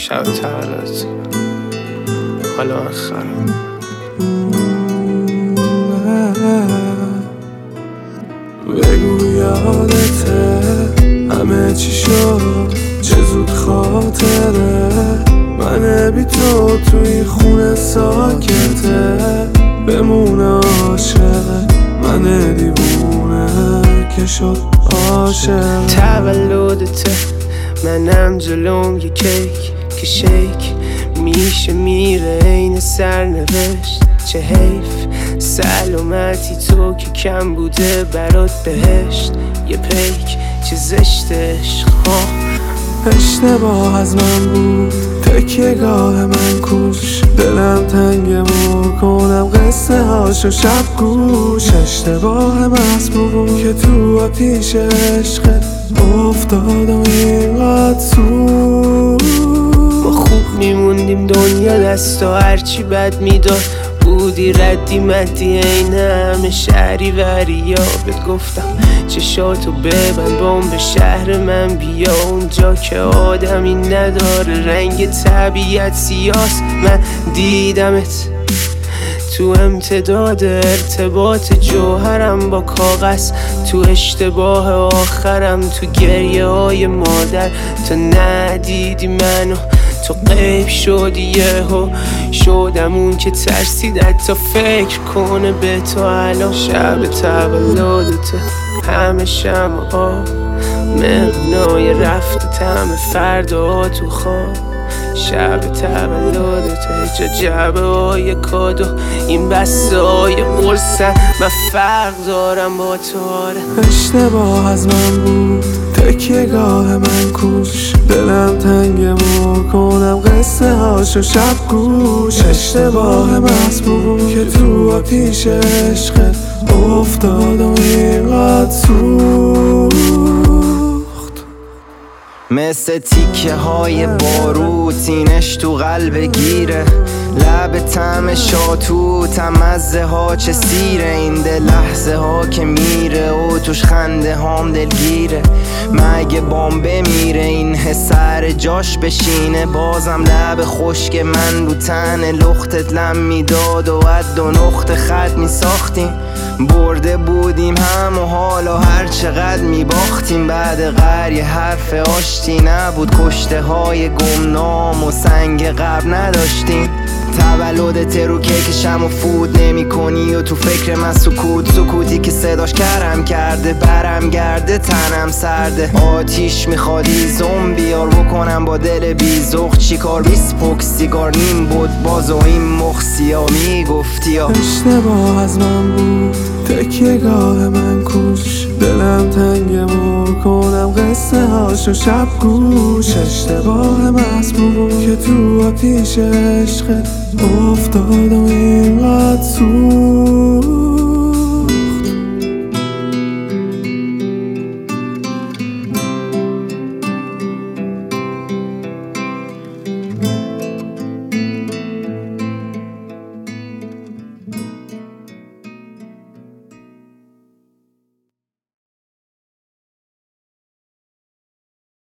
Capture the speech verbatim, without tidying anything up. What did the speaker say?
شب تولد حالا من خرم. بگو یادته همه چی شد، چه زود خاطره من بی تو توی خونه ساکته. بمونه عاشق من دیوونه که شد عاشق. تولدته منم جلوم یه کیک که شیک میشه میره این سرنوشت. چه حیف سلامتی تو که کم بوده برات بهشت. یه پیک چه زشت عشق ها. اشتباه از من بود تکیه گاه من کوش، دلم تنگه مو کنم قصه هاشو شب گوش. اشتباه محض بود که تو آتیش عشقت افتادم اینقدر سو. ما خوب میموندیم دنیا دستا هرچی بد میداد. بودی ردی مدی این همه شهری وریا. بهت گفتم چشاتو ببند بام به شهر من بیا. اونجا که آدمی نداره رنگ طبیعت سیاست. من دیدمت تو امتداد ارتباط جوهرم با کاغذ. تو اشتباه آخرم تو گریه های مادر. تو ندیدی منو تو غیب شدی یهو. شدم اون که ترسید حتی فکر کنه به تو الان. شب تولدته همه شمع آب مهمونای رفت تم فردا تو خواب. شب تولدته جا جعبه های کادو این بسته های قرصن. من فرق دارم با تو آره. اشتباه از من بود تکیه گاه من کوش، دلم تنگه مو کنم قصه هاشو شب گوش. اشتباه محض بود که تو آتیش عشقت افتادم اینقدر سوخت. مثل تیکه های باروت اینش تو قلب گیره. لب طعم شاتوت هم مزه ها چه سیره. این دل لحظه ها که میره و توش خنده هام دلگیره. مگه بام بمیره این حس سر جاش بشینه. بازم لب خشک من رو تن لختت لم میداد و از دو نقطه خط میساختیم. برده بودیم هم و حالا هر چقدر میباختیم. بعد قریه حرف آشتی نبود، کشته های گمنام و سنگ قبر نداشتیم. تولدت رو کیکشم و فود نمی کنی و تو فکر من سکوت. سکوتی که صداش کرم کرده برم گرده تنم سرده. آتیش میخوادی زومبیار بکنم با دل بیزخ. چیکار بیسپوک سیگار نیم بود باز و این مخصیا میگفتی یا. اشتباه از من بود تکیه گاه من کوش، دلم تنگه مو کنم قصه هاشو شب گوش. اشتباه محض بود که تو آتیش عشقت افتادم اینقدر سو.